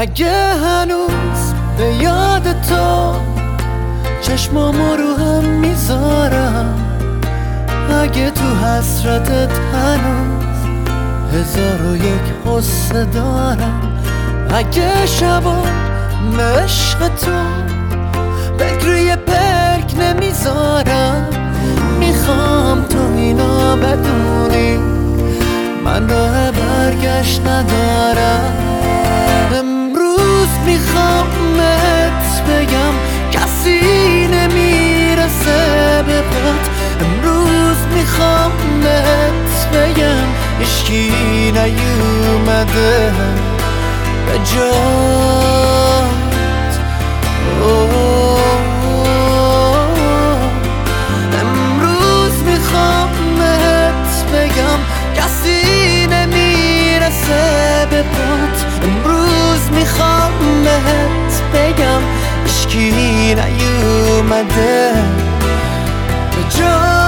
اگه هنوز به یاد تو چشمامو رو هم میذارم، اگه تو حسرتت هنوز 1001 حسه دارم، اگه شبا عشق تو پلک روی پلک نمیذارم، میخوام تو اینا بدونی من راه برگشت ندارم. امروز میخوام ات بگم کسی نمیرسه به پات، امروز میخوام ات بگم هیچکی نیومده به جات. امروز میخوام ات بگم کسی نمیرسه به پات، امروز میخوام ات بگم هیچکی نیومده به جات.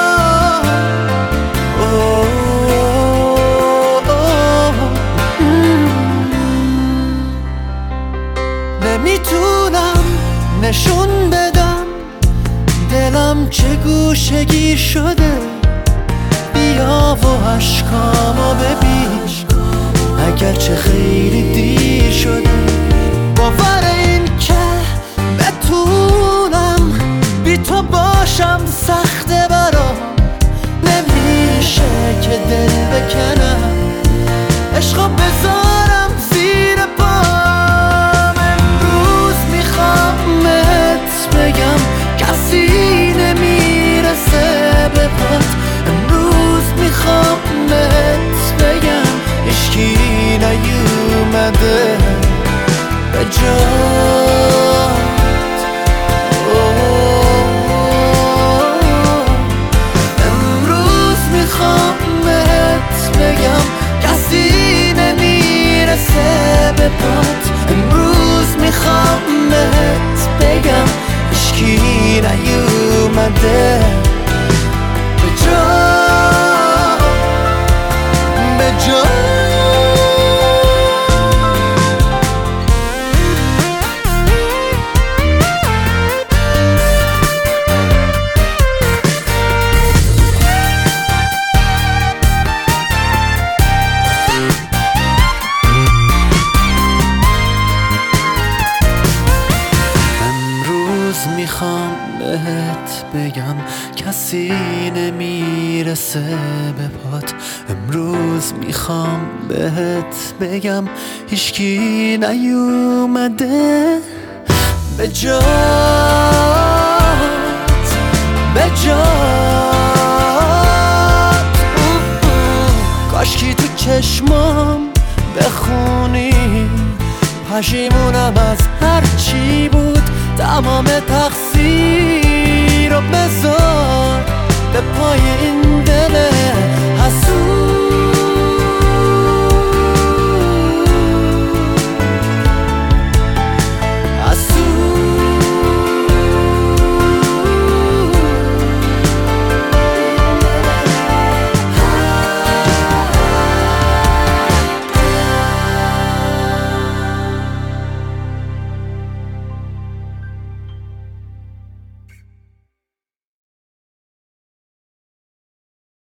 نمیتونم نشون بدم دلم چه گوشه گیر شده، بیا و عشقامو ببین اگرچه خیلی دیر شده. باور این که بتونم بی تو باشم سخته برام، نمیشه که دل بکنم عشقو بذارم زیر پام. امروز میخوام ات بگم کسی نمیرسه به پات، امروز میخوام ات بگم هیچکی نیومده به جات. امروز میخوام ات بگم کسی نمیرسه به پات، امروز میخوام ات بگم هیچکی نیومده به جات به جات. میخوام بهت بگم کسی نمیرسه به پات، امروز میخوام بهت بگم هیچکی نیومده به جات به جات. کاشکی تو چشمام بخونی پشیمونم از هر چی بود، تمام تقصیر رو بذار به پای این دل